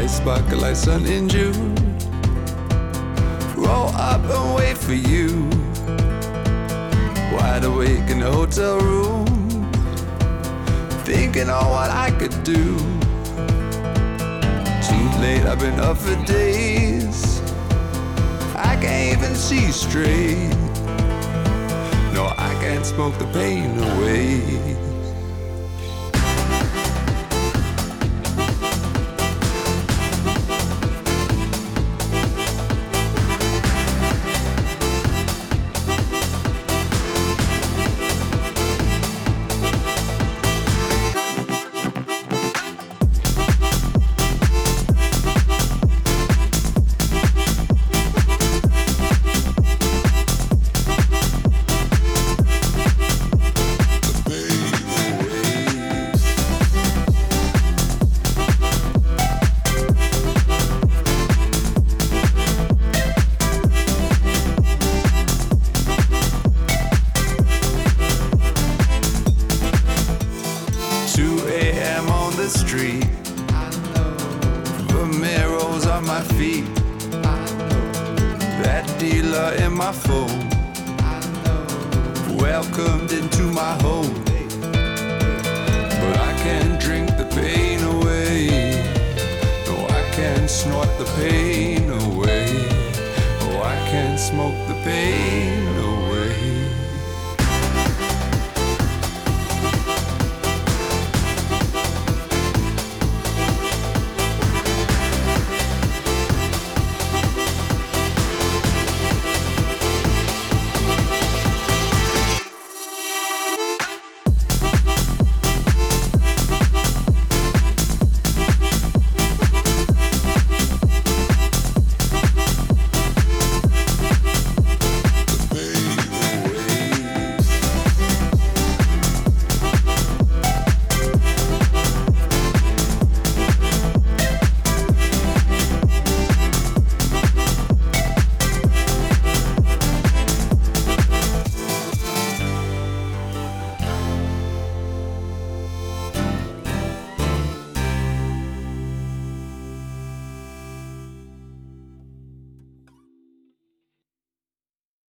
Eyes sparkle like sun in June. Roll up and wait for you. Wide awake in the hotel room, thinking on what I could do. Too late, I've been up for days. I can't even see straight. No, I can't smoke the pain away. 2 a.m. on the street, Vomeros on my feet, that dealer in my phone, welcomed into my home. But I can't drink the pain away. No, I can't snort the pain away. Oh, I can't smoke the pain